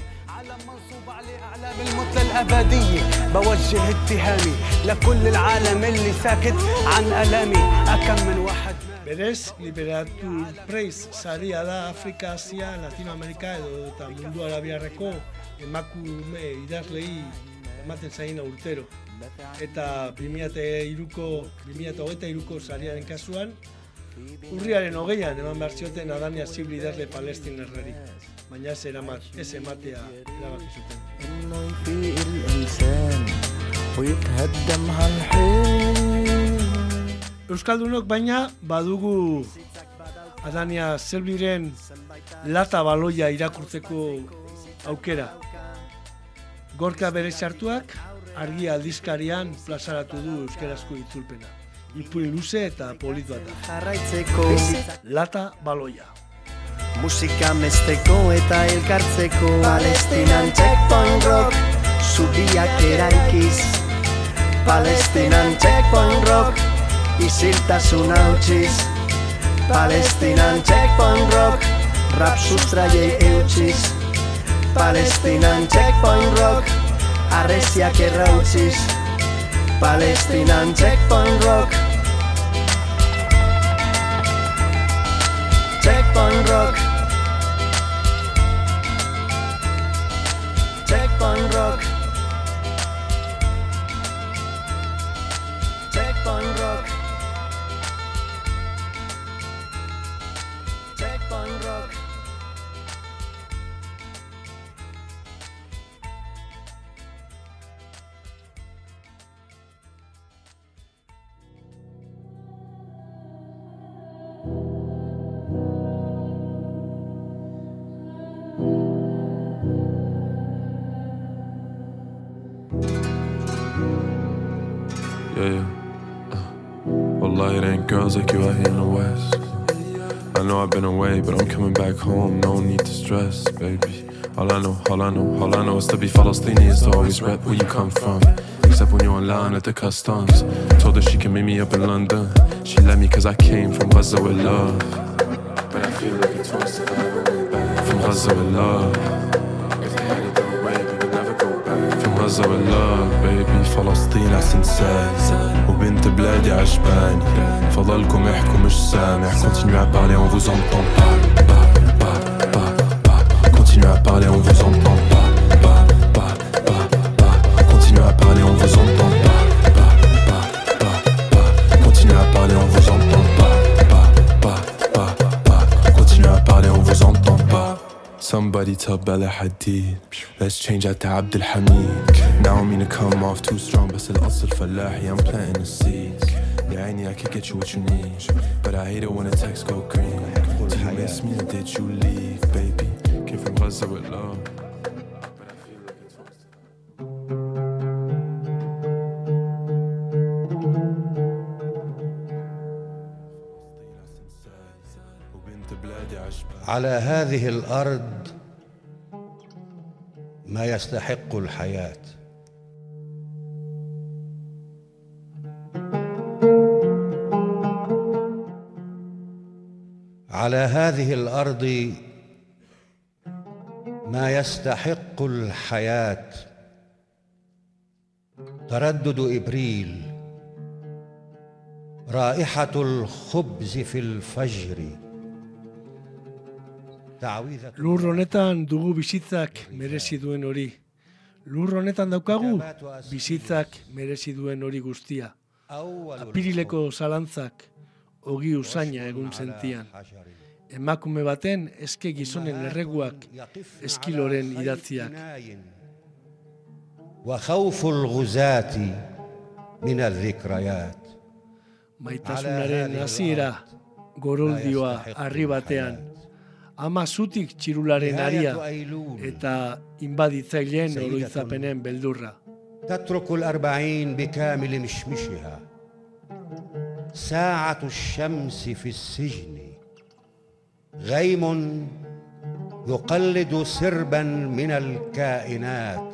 بالمثل الأبدية بوجه اتهامي لكل العالم اللي ساكت عن ألامي أكم من واحد. Berez, Liberatur Prize saria da Afrika, Asia, Latinoamerika edo eta mundu arabiarreko emakume idazlei ematen zaina urtero. Eta bi mila hogeita hiruko sariaren kasuan, urriaren hogeian eman behar zioten Adania Sibli idazle palestinarrari, baina ez eramat, ez ematea erabaki zuten. Euskaldunok baina badugu Adania Sibliren lata baloia irakurtzeko aukera. Gorka bere sartuak argia aldizkarian plazaratu du euskerazko itzulpena. Ipuin luze eta polit bat da. Lata baloia. Musika mesteko eta elkartzeko Palestinan checkpoint rock zubiak eraikiz Palestinan checkpoint rock isiltasun hautsiz Palestinan checkpoint rock rap sustraiei eutsiz Palestinan checkpoint rock arreziak errautziz Palestinan checkpoint rock Checkpoint rock Checkpoint rock Checkpoint rock Checkpoint rock Yeah, yeah. Uh, Wallahi, it ain't girls like you out here in the West. I know I've been away, but I'm coming back home. No need to stress, baby. All I know, all I know, all I know is to be Palestinian is to always rep where you come from. Except when you're in line at the customs. Told her she can meet me up in London. She let me cause I came from Gaza with love. But I feel like it's twice if I ever went back. From Gaza with love. If I had it their way, we would never go back. From Gaza with love, baby. فلسطين أحسن ساي وبنت بلادي عجباني فضلكم احكوا مش سامع. Continuez à parler, on vous entend pas. Pas, pas, pas, pas. Continuez à parler, on vous entend pas. Pas, pas, pas, pas. Continuez à parler, on vous entend pas. Pas, pas, pas, pas. Continuez à parler, on vous entend pas. Pas, pas, pas, pas. Continuez à parler, on vous entend pas. Somebody tell Bella Hadid, let's change out to Abdul Hamid. Now I mean to come off too strong, but still أصل فلاحي, I'm planting the seeds. Yeah, I need, I could get you what you need, but I hate it when the text go green. Do you miss me or did you leave, baby? Came from Gaza with love. على هذه الأرض ما يستحق الحياة على هذه الأرض ما يستحق الحياة تردد إبريل رائحة الخبز في الفجر. Lur honetan dugu bizitzak merezi duen hori. Lur honetan daukagu bizitzak merezi duen hori guztia. Apirileko zalantzak ogi usaina egun sentian. Emakume baten eske gizonen erreguak eskiloren idatziak. وخوف الغزاة من الذكريات. Maitasunaren hasiera goroldioa harri batean. Ama zutik txirularen aria eta inbaditzaileen oroitzapenen beldurra. تترك الأربعين بكامل مشمشها ساعة الشمس في السجن غيم يقلد سربا من الكائنات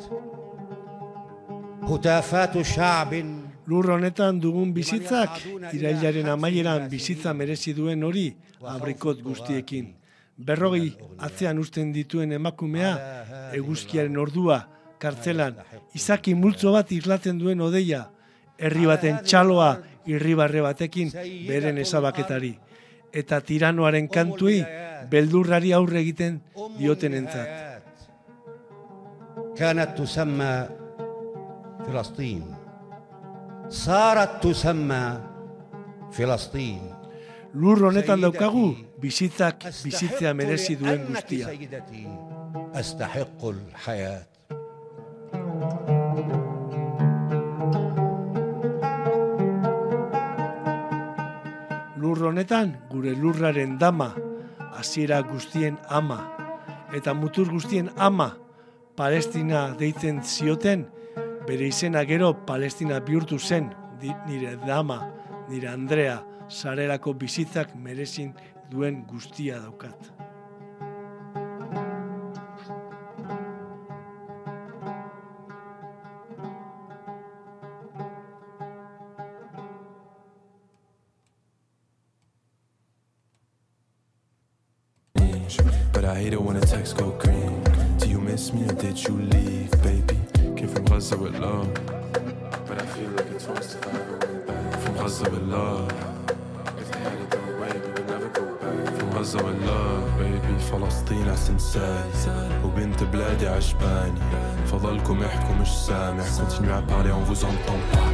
هتافات شعب. Lur honetan dugun bizitzak, irailaren amaieran bizitza merezi duen hori abrikot guztiekin. Berrogei atzean usten dituen emakumea, eguzkiaren ordua, kartzelan, izaki multzo bat islatzen duen odeia, herri baten txaloa irribarre batekin beren ezabaketari, eta tiranoaren kantuei beldurrari aurre egiten diotenentzat. كانت تسمى فلسطين صارت تسمى فلسطين. Lur honetan daukagu bizitzak bizitzea merezi duen guztia. أستحق الحياة. Lur honetan gure lurraren dama, hasiera guztien ama, eta mutur guztien ama, Palestina deitzen zioten, bere izena gero Palestina bihurtu zen, nire dama, nire Andrea, sarerako bizitzak merezin duen guztia daukat. But I hate it when the texts go green. Do you miss me or did you leave, baby? Came from Gaza with love, but I feel like it's worse if I ever went back. From Gaza with love, if they had it their way, we would never go back. From Gaza with love, baby. فلسطين أحسن ساي وبنت بلادي عجباني. فضلكم احكوا مش سامع. Continuez à parler, on vous entend pas.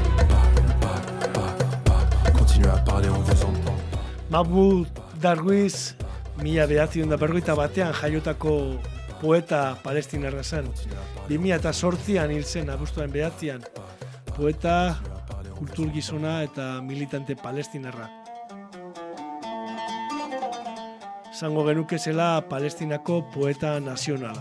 Continuez à parler, on vous entend pas. Mahmoud Darwish, mila bederatziehun eta berrogeita batean jaiotako poeta palestinarra zen. bi mila zortzian hil zen abuztuaren bederatzian. Poeta, kulturgizona eta militante palestinarra. Zango genuke zela Palestinako poeta nazionala.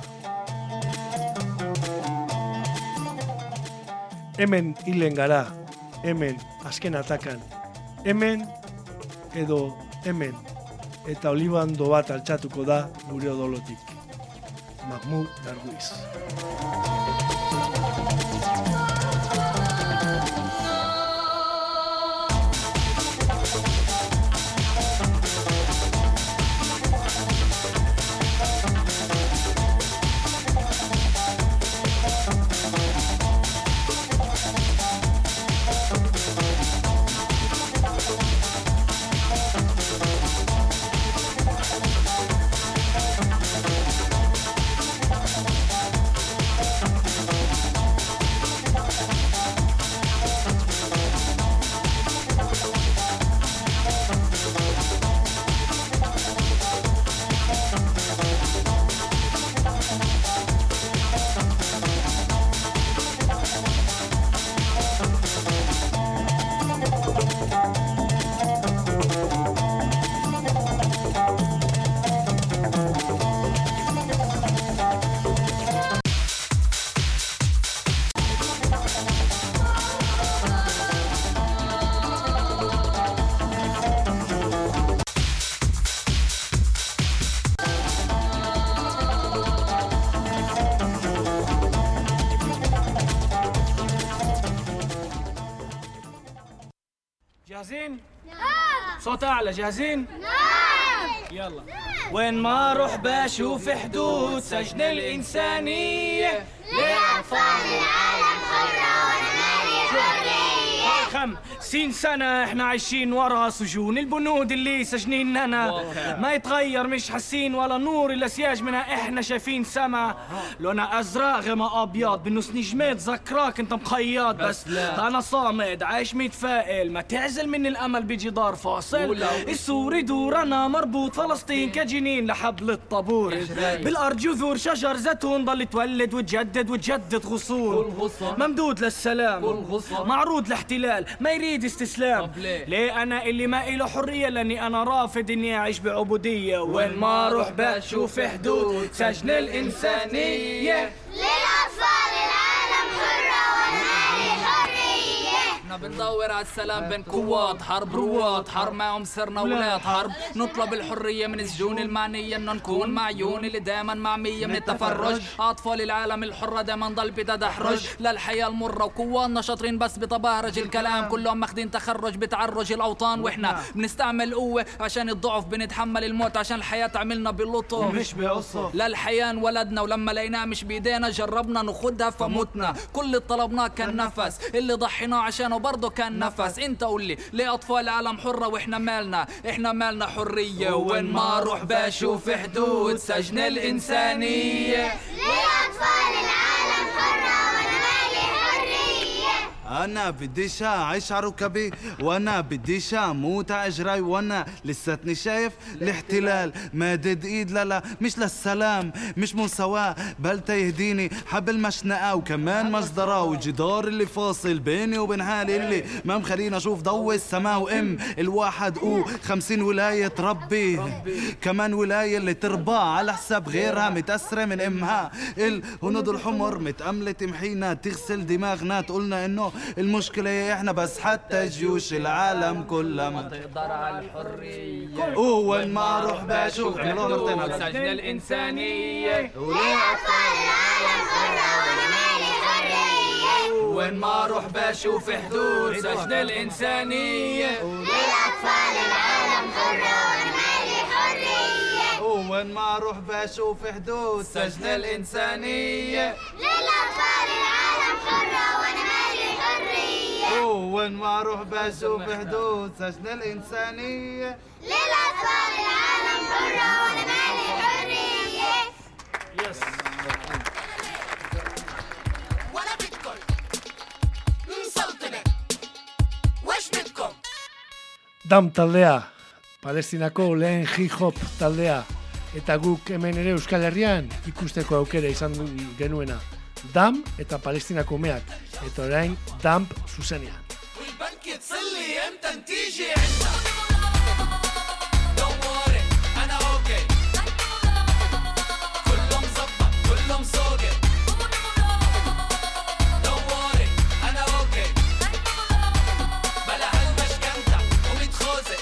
Hemen hilen gara, hemen azken atakan, hemen edo hemen. Eta olibando bat altxatuko da gure odolotik. Mahmoud Darwish. جاهزين؟ نعم. صوت أعلى، جاهزين؟ نعم. يلا. وين ما اروح بشوف حدود سجن الإنسانية لأطفال العالم حرة وانا مالي حرية. خمسين سنة احنا عايشين ورا سجون البنود اللي سجنيننا، ما يتغير مش حاسين ولا نور الا سياج منها احنا شايفين سما لونها ازرق غما ابيض بالنص نجمات ذكراك انت مخيط، بس لا انا صامد عايش متفائل ما تعزل من الامل بجدار فاصل. السور يدور انا مربوط فلسطين كجنين لحبل الطابور، بالارض جذور شجر زيتون ضل تولد وتجدد وتجدد غصون، ممدود للسلام معروض لاحتلال ما يريد استسلام. ليه انا اللي ما إله حرية؟ لاني انا رافض اني اعيش بعبودية. وين ما اروح بشوف حدود سجن الإنسانية للأطفال العالم حرة وانا مالي حرية. احنا بندور على السلام بين قوات حرب، رواد حرب معهم صرنا ولاد حرب. نطلب الحرية من السجون المعنية انه نكون معيون اللي دايما معمية من التفرج. اطفال العالم الحرة دايما ضل بتدحرج للحياة المرة، وقواتنا شاطرين بس بتبهرج الكلام، كلهم ماخدين تخرج بتعرج الاوطان، واحنا بنستعمل قوة عشان الضعف، بنتحمل الموت عشان الحياة تعملنا باللطف مش بقصف. للحياة انولدنا ولما لقيناها مش بايدينا جربنا ناخدها فمتنا، كل اللي طلبناه كان نفس، اللي ضحيناه عشانه برضه كان نفس. انت قولي ليه اطفال العالم حرة واحنا مالنا؟ احنا مالنا حرية. وين ما اروح بشوف حدود سجن الإنسانية لأطفال العالم حرة وانا مالي حرية. انا بديش اعيش على ركبي وانا بديش اموت على اجري، وانا لساتني شايف الاحتلال مادد ايد لا لا مش للسلام مش مساواة بل تيهديني حبل مشنقة وكمان مصدرة، وجدار اللي فاصل بيني وبين حالي اللي ما مخليني اشوف ضوء السماء وام الواحد او خمسين ولاية ربي كمان ولاية اللي تربى على حساب غيرها متأثرة من امها. الهنود الحمر متأملة تمحينا تغسل دماغنا تقولنا انه المشكلة هي احنا بس، حتى جيوش العالم كلها ما تقدر على الحرية. وين ما اروح بشوف سجن الإنسانية لأطفال العالم حرة وانا مالي حرية. وين ما اروح بشوف حدود سجن الإنسانية للأطفال العالم حرة وانا مالي حرية. وين ما اروح بشوف حدود سجن الإنسانية للأطفال العالم حرة وانا مالي حرية. وين ما اروح بشوف حدود سجن الإنسانية للأطفال العالم حرة وانا مالي حرية. يس ولا بدكم نسلطنة وش بدكم؟ Dam taldea, Palestinako lehen hip-hop taldea, eta guk hemen ere Euskal Herrian ikusteko aukera izan genuena. Dam eta Palestinako umeak, eta orain Damp zuzenean. والبنك يتصلي امتى تيجي عنا دوري انا اوكي كله مظبط كله مسوقت دوري انا اوكي بلا هالمشكنتة ومتخوزة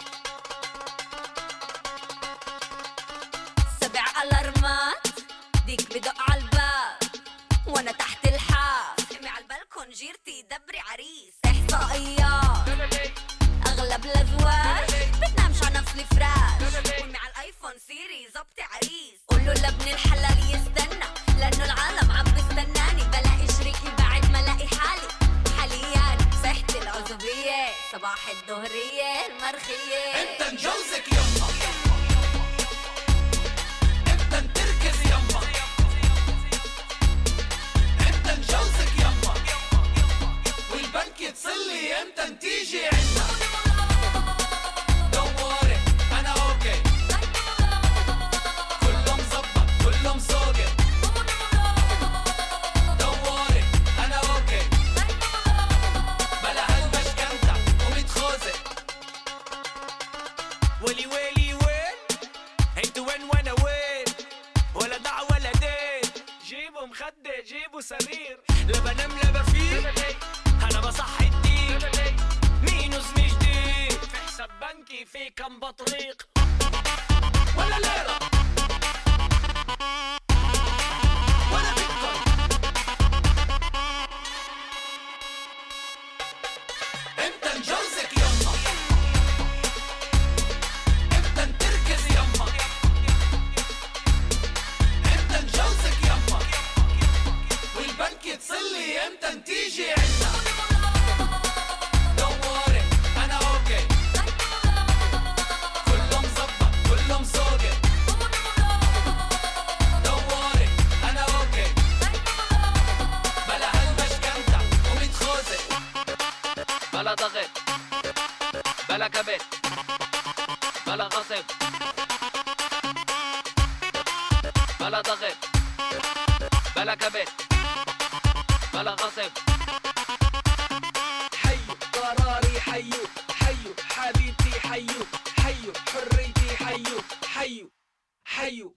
سبع الارمات ديك بدق عالباب وانا تحت الحاف امي عالبلكون جيرتي دبري عريس احصائيات اغلب الازواج بتنامش على نفس الفراش امي عالايفون سيري زبطي عريس قولوا لابن الحلال يستنى لانه العالم عم بستناني بلاقي شريكي بعد ما لاقي حالي حاليا صحتي العزوبية صباح الظهرية المرخية انت نجوزك يما انت نتركز يما انت نجوزك يما والبنك يتصلي امتى تيجي عنا دوري انا اوكي كله مظبط كله مسوقت دوري انا اوكي بلا هالمشكنتة ومتخوزة ولي ويلي وين انتوا وين وانا وين ولا دع ولا دين جيبوا مخدة جيبوا سرير لا بنام لا بفيق انا بصحي الدين مينوس مش دين في حساب بنكي في كم بطريق ولا ليرة ولا بيتكوين انت نجوزك يما انت نتركز حكي تصلي امتى تيجي عنا Don't worry أنا أوكي كله مظبط كله مسوقي Don't worry أنا أوكي بلا هالمشكنتة وميت خوذة بلا ضغط بلا كبت بلا غصب بلا ضغط بلا كبت بلا غصب حيو قراري حيو حيو حبيبتي حيو حيو حريتي حيو حيو حيو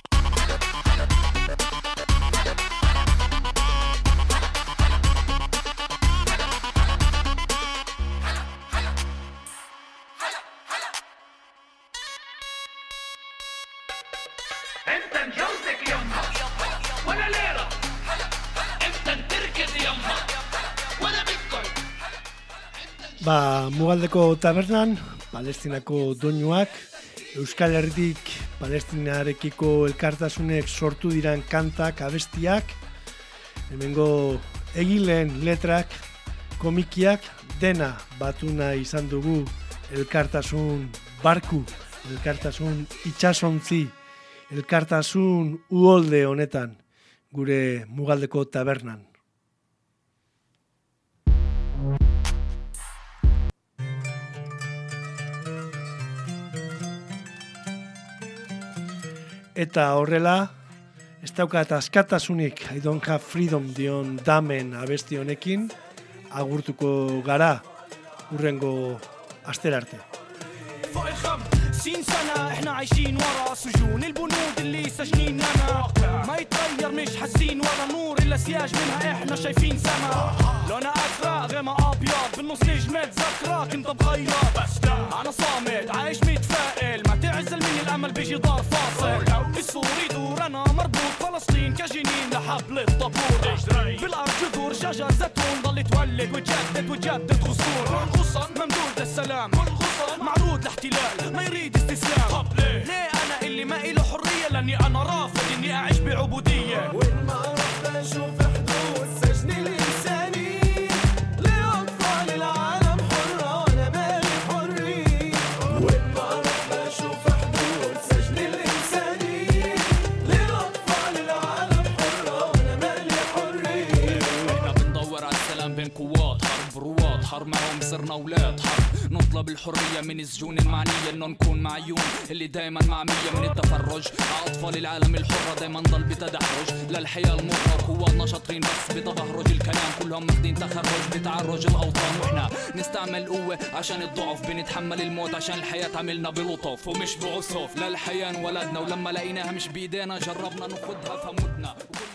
انت نجوزك يما ولا ليرة انت نتركز يما ولا بيتكوين Ba, Mugaldeko tabernan, Palestinako doinuak, Euskal Herritik Palestinarekiko elkartasunek sortu diran kantak, abestiak, hemengo egileen letrak, komikiak, dena batuna izan dugu elkartasun barku, elkartasun itxasontzi, elkartasun uholde honetan, gure Mugaldeko tabernan. Eta horrela, ez daukat askatasunik, I don't have freedom dion damen abesti honekin, agurtuko gara, urrengo asterarte. خمسين سنة احنا عايشين ورا سجون البنود اللي سجنيننا ما يتغير مش حاسين ورا نور الا سياج منها احنا شايفين سما لونها ازرق غيمها ابيض بالنص نجمة ذكرى كنت بغير انا صامت عايش متفائل ما تعزل مني الامل بيجي دار فاصل السوري دور انا مربوط فلسطين كجنين لحبل الطابور بالارض جذور شجر زيتون ضل تولد وتجدد وتجدد غصون غصن ممدود للسلام معروض لاحتلال ما يريد استسلام ليه انا اللي ما إله حريه لاني انا رافض اني اعيش بعبوديه وين ما رحت اشوف حدود سجن الانساني لاطفال العالم حره وانا مالي حريه وين ما رحت اشوف حدود سجن الانساني لاطفال العالم حره وانا مالي حريه احنا بندور على السلام بين قوات حرب رواد حرب معهم صرنا اولاد حرب نطلب الحرية من السجون المعنية انه نكون معيون اللي دايما معمية من التفرج اطفال العالم الحرة دايما ضل بتدحرج للحياة المرة قواتنا شاطرين بس بتبهرج الكلام كلهم ماخدين تخرج بتعرج الاوطان واحنا نستعمل قوة عشان الضعف بنتحمل الموت عشان الحياة تعملنا بلطف ومش بعسف للحياة انولدنا ولما لقيناها مش بايدينا جربنا ناخدها فمتنا